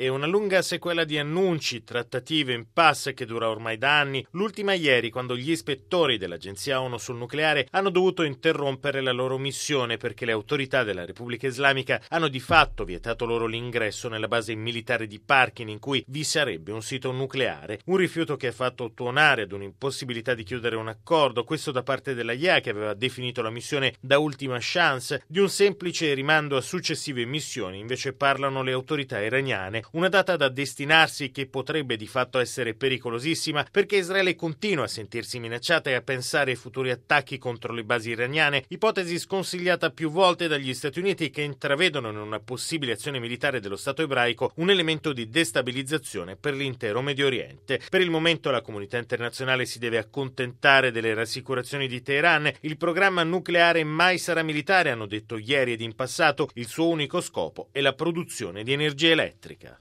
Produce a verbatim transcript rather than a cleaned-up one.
E una lunga sequela di annunci, trattative, impasse che dura ormai da anni, l'ultima ieri quando gli ispettori dell'Agenzia ONU sul nucleare hanno dovuto interrompere la loro missione perché le autorità della Repubblica Islamica hanno di fatto vietato loro l'ingresso nella base militare di Parkin in cui vi sarebbe un sito nucleare, un rifiuto che ha fatto tuonare ad un'impossibilità di chiudere un accordo, questo da parte della I A che aveva definito la missione da ultima chance. Di un semplice rimando a successive missioni invece parlano le autorità iraniane, una data da destinarsi che potrebbe di fatto essere pericolosissima perché Israele continua a sentirsi minacciata e a pensare ai futuri attacchi contro le basi iraniane, ipotesi sconsigliata più volte dagli Stati Uniti che intravedono in una possibile azione militare dello Stato ebraico un elemento di destabilizzazione per l'intero Medio Oriente. Per il momento la comunità internazionale si deve accontentare delle rassicurazioni di Teheran. Il programma nucleare mai sarà militare, hanno detto ieri ed in passato, il suo unico scopo è la produzione di energia elettrica.